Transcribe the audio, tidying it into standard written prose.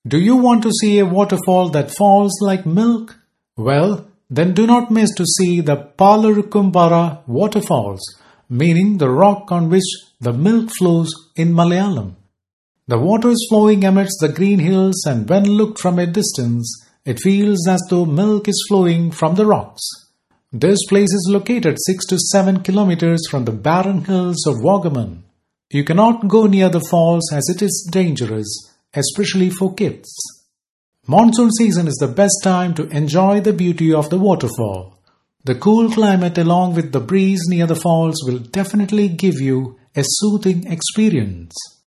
Do you want to see a waterfall that falls like milk? Well, then do not miss to see the Palarukumbara waterfalls, meaning the rock on which the milk flows in Malayalam. The water is flowing amidst the green hills, and when looked from a distance, it feels as though milk is flowing from the rocks. This place is located 6 to 7 kilometers from the barren hills of Wagaman. You cannot go near the falls as it is dangerous, especially for kids. Monsoon season is the best time to enjoy the beauty of the waterfall. The cool climate along with the breeze near the falls will definitely give you a soothing experience.